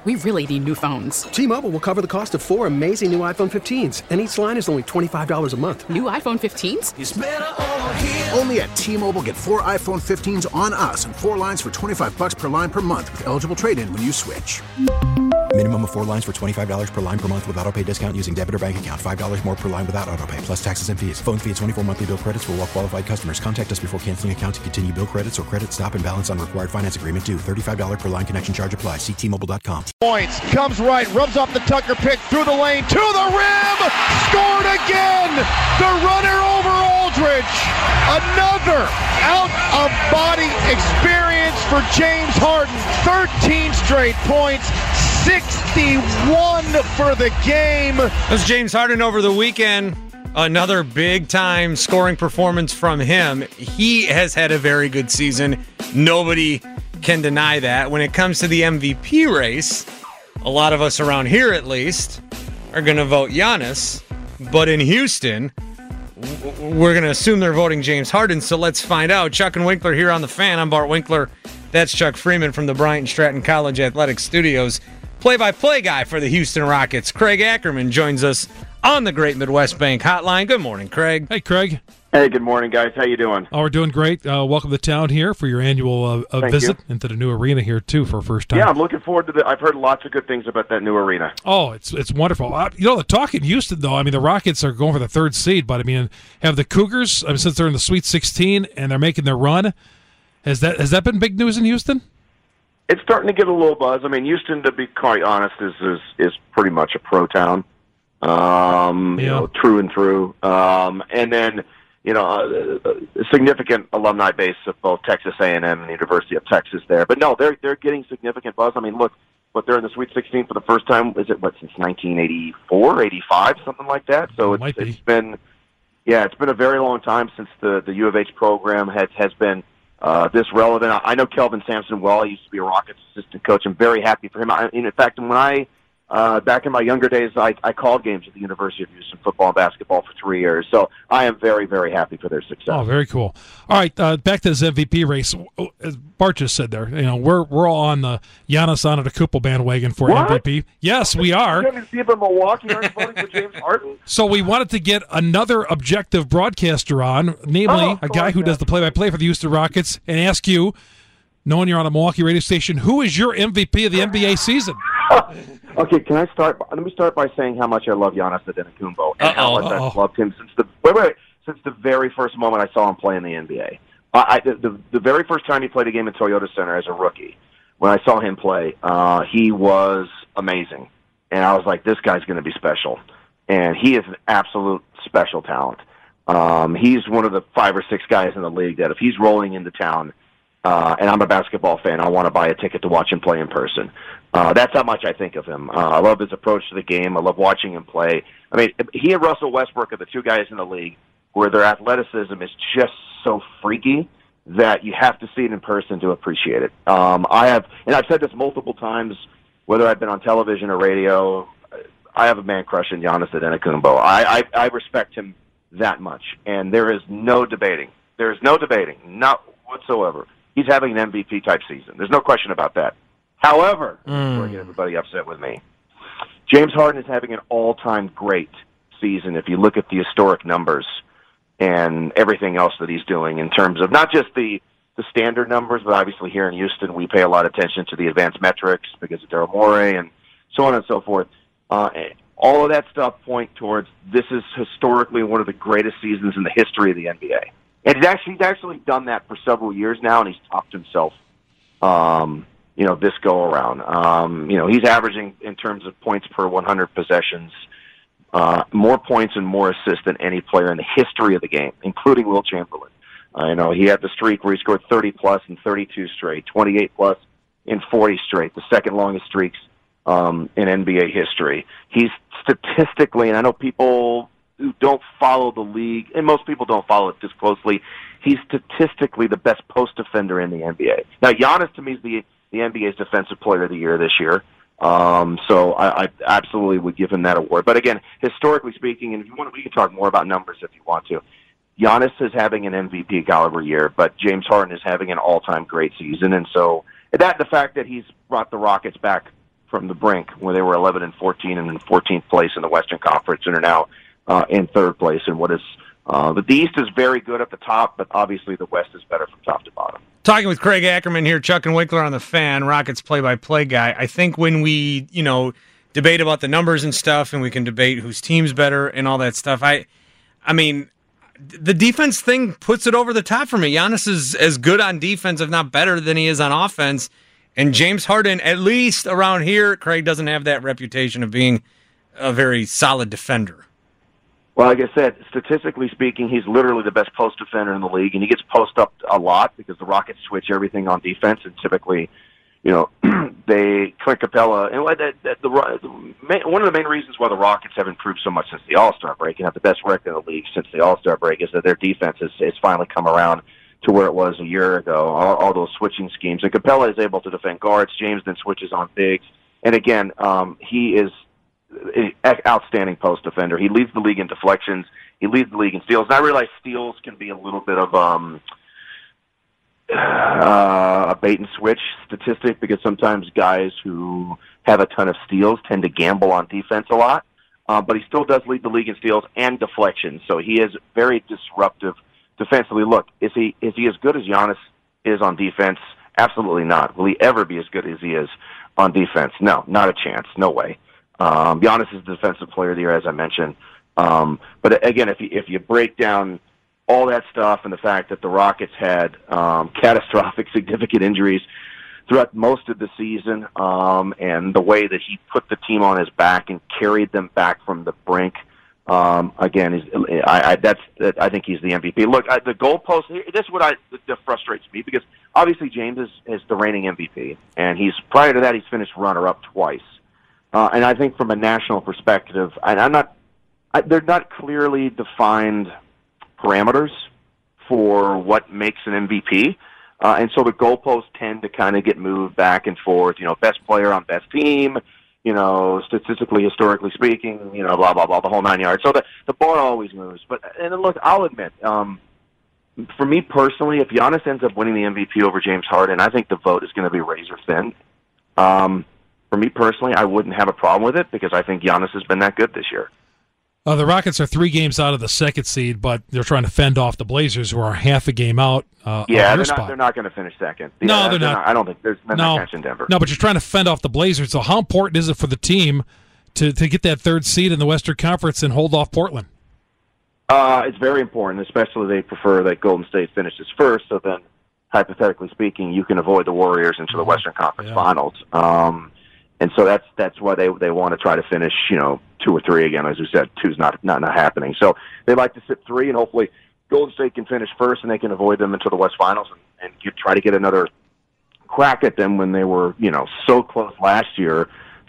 We really need new phones. T-Mobile will cover the cost of 4 amazing new iPhone 15s, and each line is only $25 a month. New iPhone 15s? It's better over here. Only at T-Mobile, get 4 iPhone 15s on us and 4 lines for $25 per line per month with eligible trade-in when you switch. Minimum of 4 lines for $25 per line per month with autopay discount using debit or bank account. $5 more per line without autopay, plus taxes and fees. Phone fee at 24 monthly bill credits for well-qualified customers. Contact us before canceling account to continue bill credits or credit stop and balance on required finance agreement due. $35 per line connection charge applies. See T-Mobile.com. Points, comes right, rubs off the Tucker pick through the lane, to the rim, scored again! The runner over Aldridge. Another out-of-body experience for James Harden. 13 straight points. 61 for the game. That's James Harden over the weekend. Another big-time scoring performance from him. He has had a very good season. Nobody can deny that. When it comes to the MVP race, a lot of us around here, at least, are going to vote Giannis. But in Houston, we're going to assume they're voting James Harden, so let's find out. Chuck and Winkler here on The Fan. I'm Bart Winkler. That's Chuck Freeman from the Bryant Stratton College Athletics Studios. Play-by-play guy for the Houston Rockets, Craig Ackerman, joins us on the Great Midwest Bank Hotline. Good morning, Craig. Hey, Craig. Hey, good morning, guys. How you doing? Oh, we're doing great. Welcome to town here for your annual visit into the new arena here, too, for a first time. Yeah, I'm looking forward to I've heard lots of good things about that new arena. Oh, it's wonderful. The talk in Houston, though, I mean, the Rockets are going for the third seed, but, I mean, have the Cougars, since they're in the Sweet 16 and they're making their run, has that been big news in Houston? It's starting to get a little buzz. I mean, Houston, to be quite honest, is pretty much a pro town, true and through. And then, a significant alumni base of both Texas A&M and the University of Texas there. But no, they're getting significant buzz. I mean, look, they're in the Sweet 16 for the first time. Is it since 1984, 85, something like that? So it's been a very long time since the U of H program has been this relevant. I know Kelvin Sampson well. I used to be a Rockets assistant coach. I'm very happy for him. In fact, when I back in my younger days, I called games at the University of Houston, football and basketball, for 3 years. So I am very, very happy for their success. Oh, very cool. All right, back to this MVP race. As Bart just said there, we're all on the Giannis Antetokounmpo bandwagon for MVP. Yes, we are. You haven't seen Milwaukee aren't voting for James Harden? So we wanted to get another objective broadcaster on, namely a guy who does the play-by-play for the Houston Rockets, and ask you, knowing you're on a Milwaukee radio station, who is your MVP of the NBA season? Okay, can I start? Let me start by saying how much I love Giannis Antetokounmpo and how much I've loved him since the very first moment I saw him play in the NBA. The very first time he played a game in Toyota Center as a rookie, when I saw him play, he was amazing, and I was like, this guy's going to be special, and he is an absolute special talent. He's one of the 5 or 6 guys in the league that if he's rolling into town, and I'm a basketball fan, I want to buy a ticket to watch him play in person. That's how much I think of him. I love his approach to the game. I love watching him play. I mean, he and Russell Westbrook are the 2 guys in the league where their athleticism is just so freaky that you have to see it in person to appreciate it. I've said this multiple times, whether I've been on television or radio, I have a man crush on Giannis Antetokounmpo. I respect him that much, and there is no debating. There is no debating, not whatsoever. He's having an MVP-type season. There's no question about that. However, before I get everybody upset with me, James Harden is having an all-time great season if you look at the historic numbers and everything else that he's doing in terms of not just the standard numbers, but obviously here in Houston we pay a lot of attention to the advanced metrics because of Daryl Morey and so on and so forth. All of that stuff point towards this is historically one of the greatest seasons in the history of the NBA. And he's actually done that for several years now, and he's topped himself, this go-around. He's averaging, in terms of points per 100 possessions, more points and more assists than any player in the history of the game, including Will Chamberlain. He had the streak where he scored 30-plus in 32 straight, 28-plus in 40 straight, the second longest streaks in NBA history. He's statistically, and I know people who don't follow the league, and most people don't follow it this closely, he's statistically the best post defender in the NBA. Now, Giannis, to me, is the NBA's Defensive Player of the Year this year. So I absolutely would give him that award. But again, historically speaking, and if you want, we can talk more about numbers if you want to. Giannis is having an MVP caliber year, but James Harden is having an all-time great season. And so the fact that he's brought the Rockets back from the brink, where they were 11-14 and in 14th place in the Western Conference, and are now in third place in what is. The East is very good at the top, but obviously the West is better from top to bottom. Talking with Craig Ackerman here, Chuck and Winkler on the Fan, Rockets play-by-play guy. I think when we, debate about the numbers and stuff, and we can debate whose team's better and all that stuff, I mean, the defense thing puts it over the top for me. Giannis is as good on defense, if not better, than he is on offense. And James Harden, at least around here, Craig doesn't have that reputation of being a very solid defender. Well, like I said, statistically speaking, he's literally the best post defender in the league, and he gets post up a lot because the Rockets switch everything on defense, and typically, they Clint Capella. And one of the main reasons why the Rockets have improved so much since the All-Star break and have the best record in the league since the All-Star break is that their defense has finally come around to where it was a year ago. All those switching schemes, and Capella is able to defend guards. James then switches on bigs, and again, he is an outstanding post defender. He leads the league in deflections. He leads the league in steals. And I realize steals can be a little bit of a bait and switch statistic because sometimes guys who have a ton of steals tend to gamble on defense a lot. But he still does lead the league in steals and deflections. So he is very disruptive defensively. Look, is he as good as Giannis is on defense? Absolutely not. Will he ever be as good as he is on defense? No, not a chance. No way. Giannis is the defensive player of the year, as I mentioned. But again, if you break down all that stuff and the fact that the Rockets had catastrophic, significant injuries throughout most of the season, and the way that he put the team on his back and carried them back from the brink, again, I think he's the MVP. Look, the goalpost. This is what that frustrates me because obviously James is the reigning MVP, and prior to that he's finished runner-up twice. And I think from a national perspective, they're not clearly defined parameters for what makes an MVP. And so the goalposts tend to kind of get moved back and forth, best player on best team, statistically, historically speaking, blah, blah, blah, the whole 9 yards. So the bar always moves. And look, I'll admit, for me personally, if Giannis ends up winning the MVP over James Harden, I think the vote is going to be razor thin. For me personally, I wouldn't have a problem with it because I think Giannis has been that good this year. The Rockets are 3 games out of the second seed, but they're trying to fend off the Blazers, who are half a game out. They're not going to finish second. No, they're not. I don't think they're not catching Denver. No, but you're trying to fend off the Blazers. So how important is it for the team to get that third seed in the Western Conference and hold off Portland? It's very important, especially they prefer that Golden State finishes first, so then, hypothetically speaking, you can avoid the Warriors into the Western Conference Finals. And so that's why they want to try to finish, 2 or 3 again. As we said, 2's not happening. So they like to sit 3, and hopefully Golden State can finish first, and they can avoid them into the West Finals and try to get another crack at them when they were, so close last year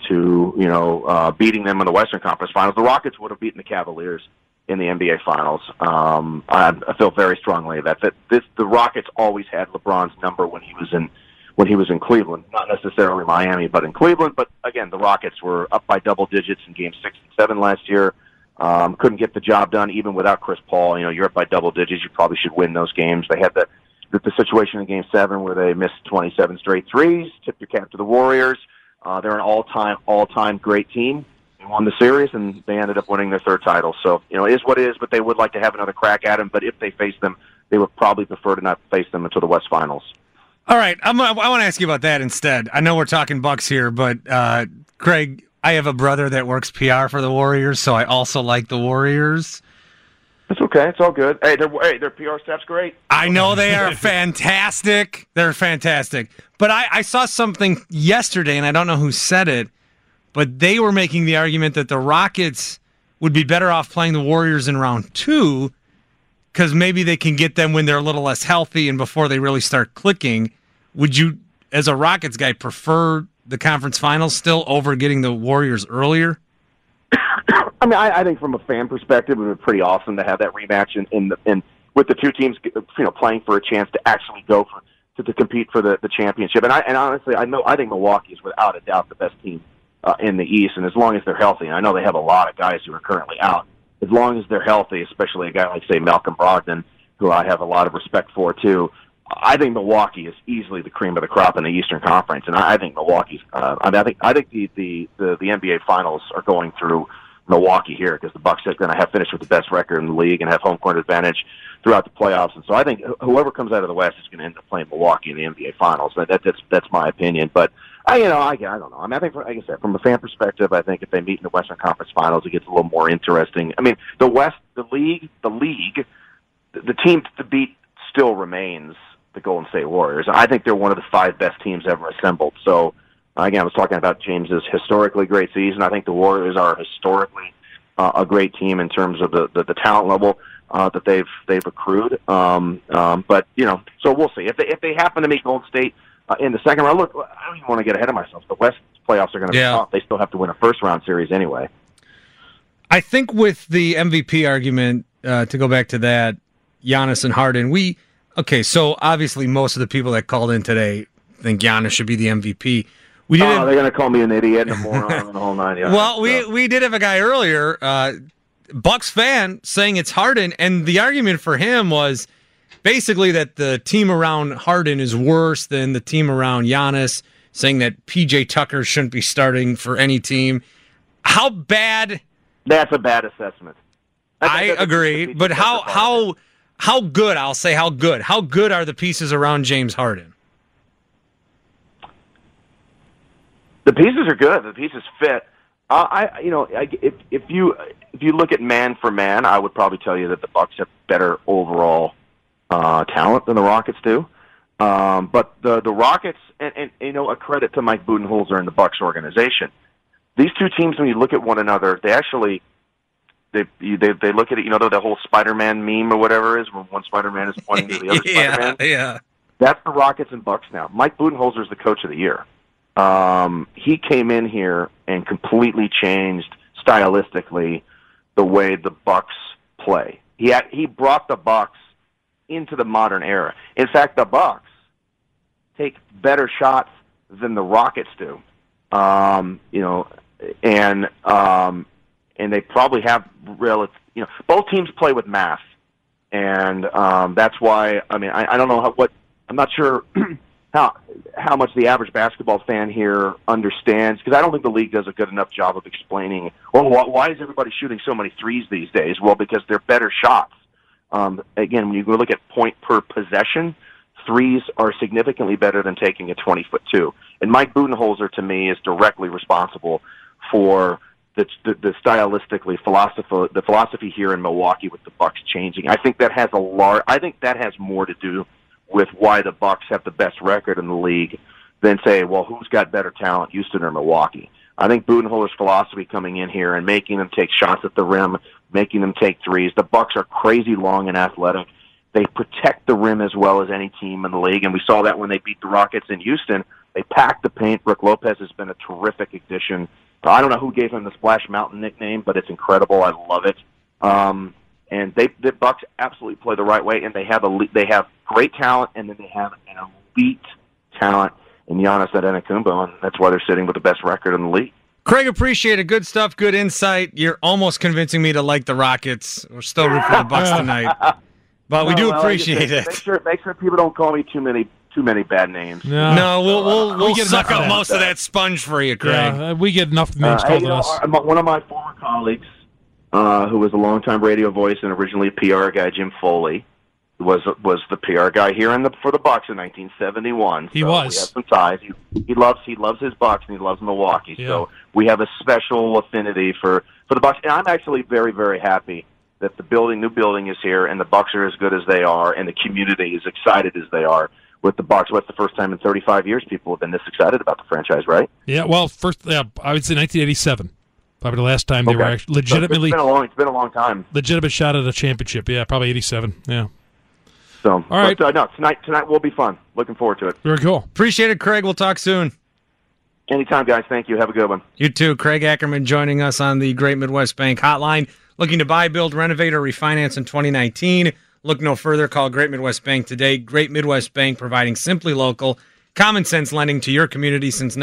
to, beating them in the Western Conference Finals. The Rockets would have beaten the Cavaliers in the NBA Finals. I feel very strongly that the Rockets always had LeBron's number when he was in Cleveland, not necessarily Miami, but in Cleveland. But again, the Rockets were up by double digits in games 6 and 7 last year. Couldn't get the job done even without Chris Paul. You're up by double digits. You probably should win those games. They had the situation in game 7 where they missed 27 straight threes, tipped your cap to the Warriors. They're an all-time great team. They won the series, and they ended up winning their 3rd title. So, it is what it is, but they would like to have another crack at them. But if they face them, they would probably prefer to not face them until the West Finals. All right, I want to ask you about that instead. I know we're talking Bucks here, but Craig, I have a brother that works PR for the Warriors, so I also like the Warriors. It's okay. It's all good. Hey, their PR staff's great. I know they are fantastic. They're fantastic. But I saw something yesterday, and I don't know who said it, but they were making the argument that the Rockets would be better off playing the Warriors in round 2 because maybe they can get them when they're a little less healthy and before they really start clicking. Would you, as a Rockets guy, prefer the conference finals still over getting the Warriors earlier? I mean, I think from a fan perspective, it would be pretty awesome to have that rematch in with the 2 teams, playing for a chance to actually go to compete for the championship. And honestly, I think Milwaukee is without a doubt the best team in the East. And as long as they're healthy, and I know they have a lot of guys who are currently out. As long as they're healthy, especially a guy like, say, Malcolm Brogdon, who I have a lot of respect for, too, I think Milwaukee is easily the cream of the crop in the Eastern Conference, and I think Milwaukee's. I think the NBA Finals are going through Milwaukee here because the Bucks are going to have finished with the best record in the league and have home court advantage throughout the playoffs. And so I think whoever comes out of the West is going to end up playing Milwaukee in the NBA Finals. That's my opinion, but. I don't know. I mean, I think, like I said, from a fan perspective, I think if they meet in the Western Conference Finals, it gets a little more interesting. I mean, the West, the league, the team to beat still remains the Golden State Warriors. I think they're one of the 5 best teams ever assembled. So, again, I was talking about James's historically great season. I think the Warriors are historically a great team in terms of the talent level that they've accrued. But so we'll see if they happen to meet Golden State. In the second round, look, I don't even want to get ahead of myself. The West playoffs are going to be tough. They still have to win a first-round series anyway. I think with the MVP argument, to go back to that, Giannis and Harden, so obviously most of the people that called in today think Giannis should be the MVP. They're going to call me an idiot and a moron and the whole nine yards. Well, we did have a guy earlier, Bucks fan, saying it's Harden, and the argument for him was basically that the team around Harden is worse than the team around Giannis, saying that P.J. Tucker shouldn't be starting for any team. How bad? That's a bad assessment. I agree, but how good? I'll say how good. How good are the pieces around James Harden? The pieces are good. The pieces fit. If you look at man for man, I would probably tell you that the Bucks have better overall talent than the Rockets do. But the Rockets, and a credit to Mike Budenholzer and the Bucks organization. These two teams, when you look at one another, they actually they look at it. The whole Spider-Man meme or whatever is when one Spider-Man is pointing to the other Spider-Man. Yeah. That's the Rockets and Bucks now. Mike Budenholzer is the coach of the year. He came in here and completely changed stylistically the way the Bucks play. He brought the Bucks into the modern era. In fact, the Bucks take better shots than the Rockets do. And they probably have both teams play with math, and that's why. I mean, I don't know I'm not sure how much the average basketball fan here understands, because I don't think the league does a good enough job of explaining. Well, why is everybody shooting so many threes these days? Well, because they're better shots. Again, when you look at point per possession, threes are significantly better than taking a 20-foot two. And Mike Budenholzer, to me, is directly responsible for the stylistically the philosophy here in Milwaukee with the Bucks changing. I think that has more to do with why the Bucks have the best record in the league than say, well, who's got better talent, Houston or Milwaukee? I think Budenholzer's philosophy coming in here and making them take shots at the rim, making them take threes. The Bucks are crazy long and athletic. They protect the rim as well as any team in the league, and we saw that when they beat the Rockets in Houston. They packed the paint. Brook Lopez has been a terrific addition. I don't know who gave him the Splash Mountain nickname, but it's incredible. I love it. And the Bucks absolutely play the right way, and they have great talent, and then they have an elite talent in Giannis Antetokounmpo, and that's why they're sitting with the best record in the league. Craig, appreciate it. Good stuff, good insight. You're almost convincing me to like the Rockets. We're still rooting for the Bucks tonight, but we do appreciate it. Make sure people don't call me too many bad names. No, we'll suck up most of that sponge for you, Craig. Yeah, we get enough names called us. One of my former colleagues, who was a longtime radio voice and originally a PR guy, Jim Foley, was the PR guy here for the Bucks in 1971. He was. We have some ties. He loves his Bucks and he loves Milwaukee. Yeah. So we have a special affinity for the Bucks. And I'm actually very, very happy that the new building is here, and the Bucks are as good as they are, and the community is excited as they are with the Bucks. What's the first time in 35 years people have been this excited about the franchise, right? Yeah. Well, I would say 1987. Probably the last time they were actually legitimately. It's been a long time. Legitimate shot at a championship. Yeah, probably 87. Yeah. So, all right. But, tonight will be fun. Looking forward to it. Very cool. Appreciate it, Craig. We'll talk soon. Anytime, guys. Thank you. Have a good one. You too. Craig Ackerman joining us on the Great Midwest Bank Hotline. Looking to buy, build, renovate, or refinance in 2019? Look no further. Call Great Midwest Bank today. Great Midwest Bank, providing simply local, common sense lending to your community since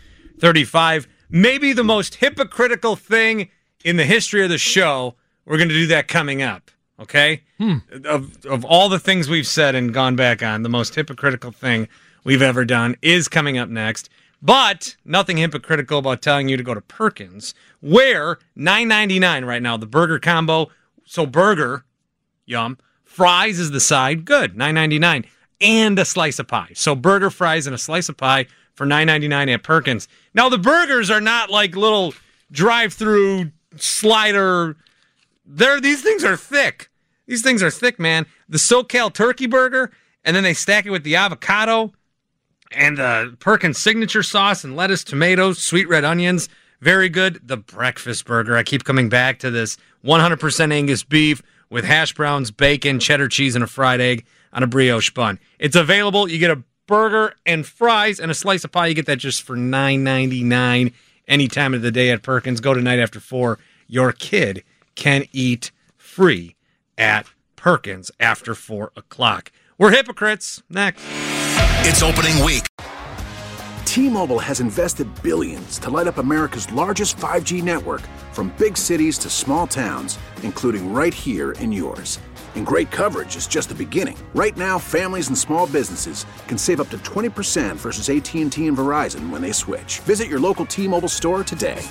1935. Maybe the most hypocritical thing in the history of the show. We're going to do that coming up Okay? Of all the things we've said and gone back on, the most hypocritical thing we've ever done is coming up next. But nothing hypocritical about telling you to go to Perkins, where $9.99 right now, the burger combo. So burger, yum. Fries is the side, good, $9.99. And a slice of pie. So burger, fries, and a slice of pie for $9.99 at Perkins. Now, the burgers are not like little drive-through slider. These things are thick. These things are thick, man. The SoCal turkey burger, and then they stack it with the avocado and the Perkins signature sauce and lettuce, tomatoes, sweet red onions. Very good. The breakfast burger. I keep coming back to this. 100% Angus beef with hash browns, bacon, cheddar cheese, and a fried egg on a brioche bun. It's available. You get a burger and fries and a slice of pie. You get that just for $9.99 any time of the day at Perkins. Go tonight after 4. Your kid can eat free at Perkins after 4 o'clock. We're hypocrites. Next. It's opening week. T-Mobile has invested billions to light up America's largest 5G network, from big cities to small towns, including right here in yours. And great coverage is just the beginning. Right now, families and small businesses can save up to 20% versus AT&T and Verizon when they switch. Visit your local T-Mobile store today.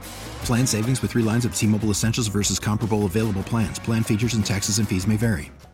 Plan savings with 3 lines of T-Mobile Essentials versus comparable available plans. Plan features and taxes and fees may vary.